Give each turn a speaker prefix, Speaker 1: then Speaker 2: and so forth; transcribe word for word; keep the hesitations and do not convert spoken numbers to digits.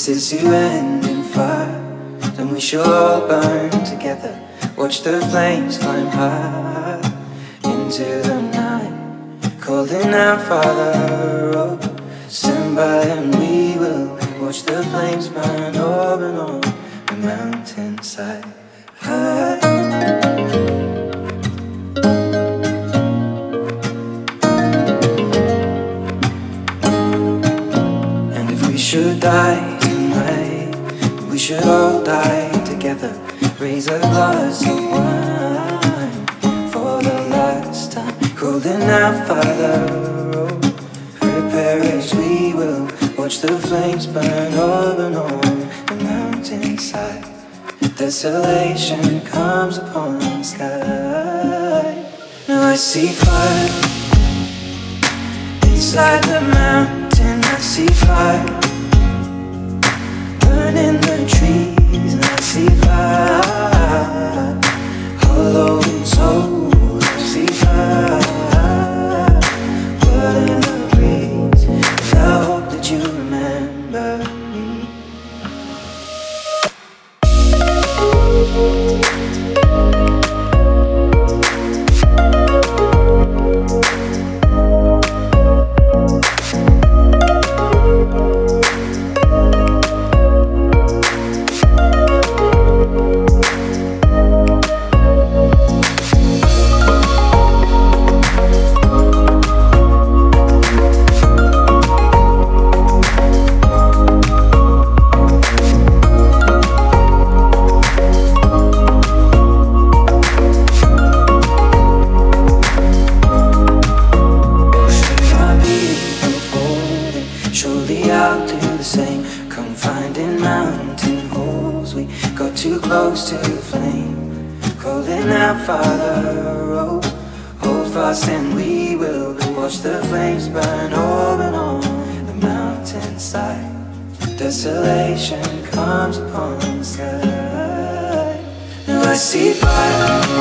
Speaker 1: this is to end in fire, then we shall all burn together. Watch the flames climb high into the night, calling out, Father, oh, stand by and we will watch the flames burn over and on the mountainside. High. Should die tonight, we should all die together. Raise a glass of wine for the last time, calling out, Father, oh, prepare as we will watch the flames burn over and on the mountainside. Desolation comes upon the sky. Now I see fire inside the mountain. I see fire burning the trees, and I see fire, hollow and soul. I see fire, blood in the breeze, and I hope that you remember me. I'll do the same, confined in mountain holes. We got too close to the flame, calling out, Father, oh, hold fast and we will watch the flames burn over and on the mountainside. Desolation comes upon the sky. Now I see fire